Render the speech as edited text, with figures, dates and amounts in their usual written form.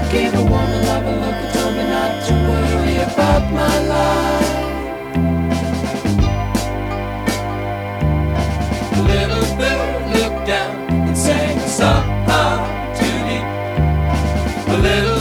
gave a woman love a look and told me not to worry about my life. The little bird looked down and sang a song too deep. The little